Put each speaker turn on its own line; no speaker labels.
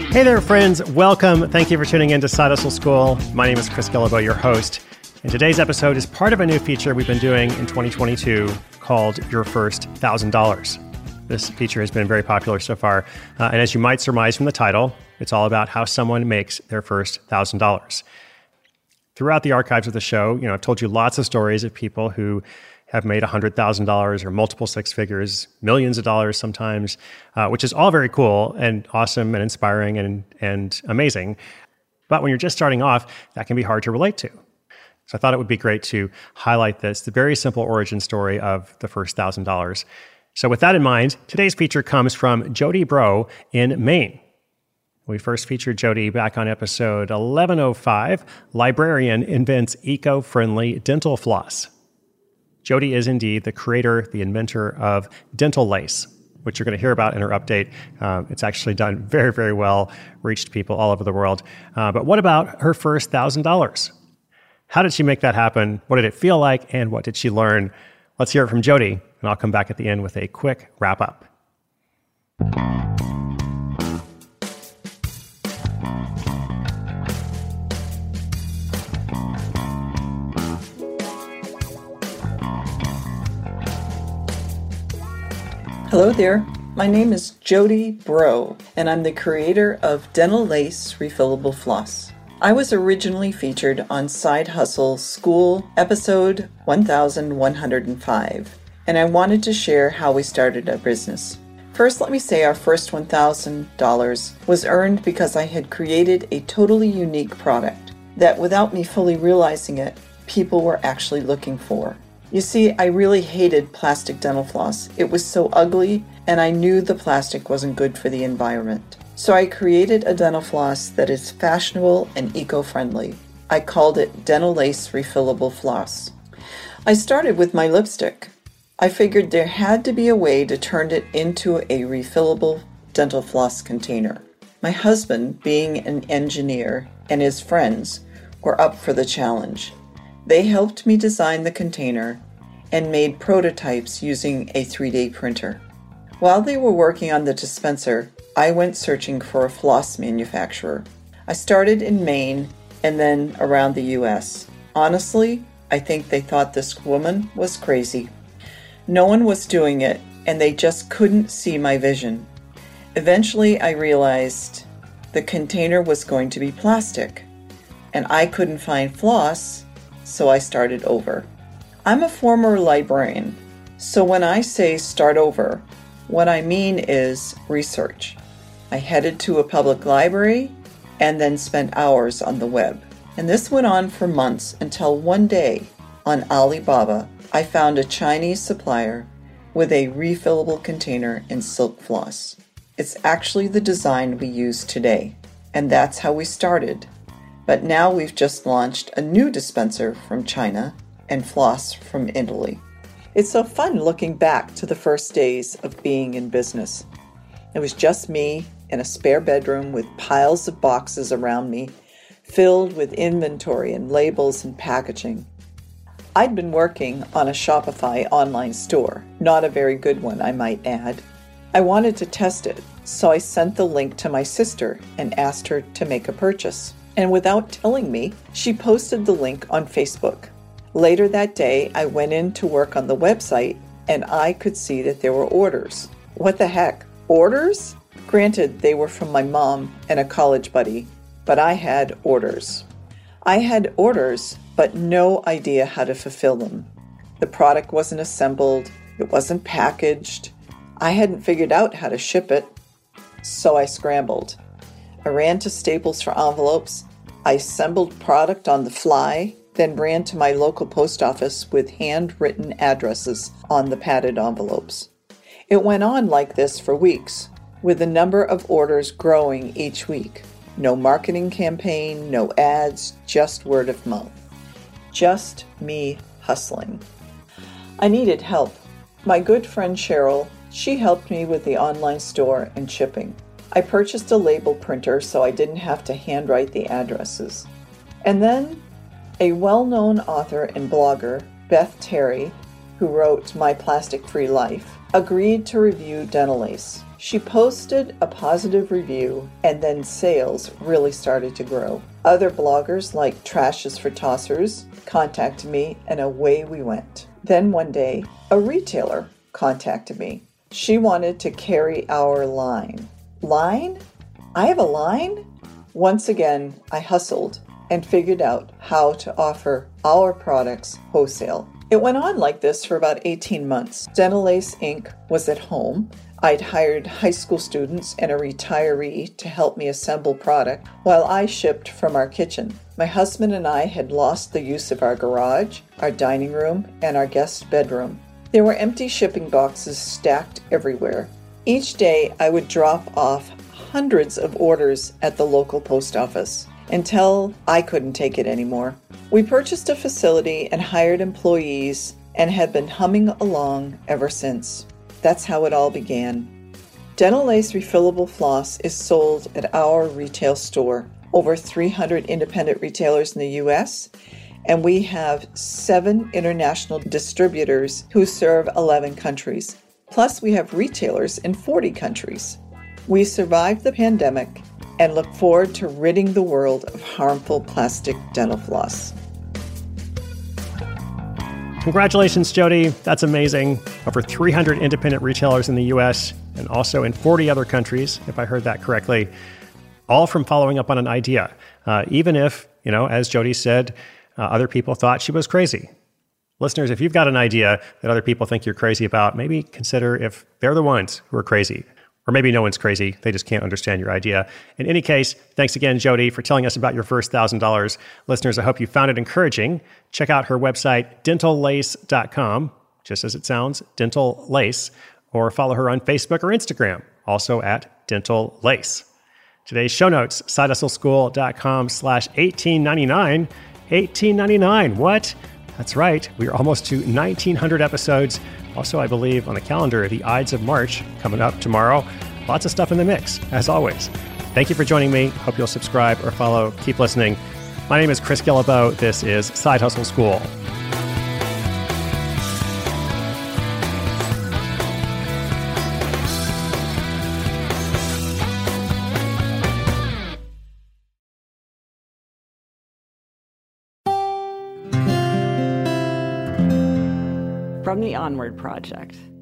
Hey there, friends. Welcome. Thank you for tuning in to Side Hustle School. My name is Chris Guillebeau, your host. And today's episode is part of a new feature we've been doing in 2022 called Your First $1,000. This feature has been very popular so far. And as you might surmise from the title, it's all about how someone makes their first $1,000. Throughout the archives of the show, I've told you lots of stories of people who have made $100,000 or multiple six figures, millions of dollars sometimes, which is all very cool and awesome and inspiring and amazing. But when you're just starting off, that can be hard to relate to. So I thought it would be great to highlight the very simple origin story of the first $1,000. So with that in mind, today's feature comes from Jody Bro in Maine. We first featured Jody back on episode 1105, Librarian Invents Eco-Friendly Dental Floss. Jody is indeed the creator, the inventor of Dental Lace, which you're going to hear about in her update. It's actually done very, very well, reached people all over the world. But what about her first $1,000? How did she make that happen? What did it feel like? And what did she learn? Let's hear it from Jody, and I'll come back at the end with a quick wrap-up.
Hello there, my name is Jody Bro, and I'm the creator of Dental Lace Refillable Floss. I was originally featured on Side Hustle School episode 1105, and I wanted to share how we started our business. First, let me say our first $1,000 was earned because I had created a totally unique product that, without me fully realizing it, people were actually looking for. You see, I really hated plastic dental floss. It was so ugly, and I knew the plastic wasn't good for the environment. So I created a dental floss that is fashionable and eco-friendly. I called it Dental Lace Refillable Floss. I started with my lipstick. I figured there had to be a way to turn it into a refillable dental floss container. My husband, being an engineer, and his friends were up for the challenge. They helped me design the container and made prototypes using a 3D printer. While they were working on the dispenser, I went searching for a floss manufacturer. I started in Maine and then around the US. Honestly, I think they thought this woman was crazy. No one was doing it, and they just couldn't see my vision. Eventually, I realized the container was going to be plastic, and I couldn't find floss, so I started over. I'm a former librarian, so when I say start over, what I mean is research. I headed to a public library and then spent hours on the web. And this went on for months until one day on Alibaba, I found a Chinese supplier with a refillable container in silk floss. It's actually the design we use today, and that's how we started. But now we've just launched a new dispenser from China and floss from Italy. It's so fun looking back to the first days of being in business. It was just me in a spare bedroom with piles of boxes around me, filled with inventory and labels and packaging. I'd been working on a Shopify online store, not a very good one, I might add. I wanted to test it, so I sent the link to my sister and asked her to make a purchase. And without telling me, she posted the link on Facebook. Later that day, I went in to work on the website, and I could see that there were orders. What the heck? Orders? Granted, they were from my mom and a college buddy, but I had orders. I had orders, but no idea how to fulfill them. The product wasn't assembled, it wasn't packaged. I hadn't figured out how to ship it, so I scrambled. I ran to Staples for envelopes. I assembled product on the fly, then ran to my local post office with handwritten addresses on the padded envelopes. It went on like this for weeks, with the number of orders growing each week. No marketing campaign, no ads, just word of mouth. Just me hustling. I needed help. My good friend Cheryl, she helped me with the online store and shipping. I purchased a label printer so I didn't have to handwrite the addresses. And then a well-known author and blogger, Beth Terry, who wrote My Plastic Free Life, agreed to review Dental Lace. She posted a positive review, and then sales really started to grow. Other bloggers like Trashes for Tossers contacted me, and away we went. Then one day, a retailer contacted me. She wanted to carry our line. Line? I have a line? Once again, I hustled and figured out how to offer our products wholesale. It went on like this for about 18 months. Dental Lace Inc. was at home. I'd hired high school students and a retiree to help me assemble product while I shipped from our kitchen. My husband and I had lost the use of our garage, our dining room, and our guest bedroom. There were empty shipping boxes stacked everywhere. Each day I would drop off hundreds of orders at the local post office until I couldn't take it anymore. We purchased a facility and hired employees and have been humming along ever since. That's how it all began. Dental Lace refillable floss is sold at our retail store, over 300 independent retailers in the U.S., and we have 7 international distributors who serve 11 countries. Plus, we have retailers in 40 countries. We survived the pandemic and look forward to ridding the world of harmful plastic dental floss.
Congratulations, Jody. That's amazing. Over 300 independent retailers in the U.S. and also in 40 other countries, if I heard that correctly, all from following up on an idea. Even if, as Jody said, other people thought she was crazy. Listeners, if you've got an idea that other people think you're crazy about, maybe consider if they're the ones who are crazy. Or maybe no one's crazy. They just can't understand your idea. In any case, thanks again, Jody, for telling us about your first $1,000. Listeners, I hope you found it encouraging. Check out her website, dentallace.com, just as it sounds, Dental Lace, or follow her on Facebook or Instagram, also at Dental Lace. Today's show notes, sidehustleschool.com/1899. $18.99. What? That's right. We are almost to 1,900 episodes. Also, I believe on the calendar, the Ides of March coming up tomorrow. Lots of stuff in the mix, as always. Thank you for joining me. Hope you'll subscribe or follow. Keep listening. My name is Chris Guillebeau. This is Side Hustle School.
From the Onward Project.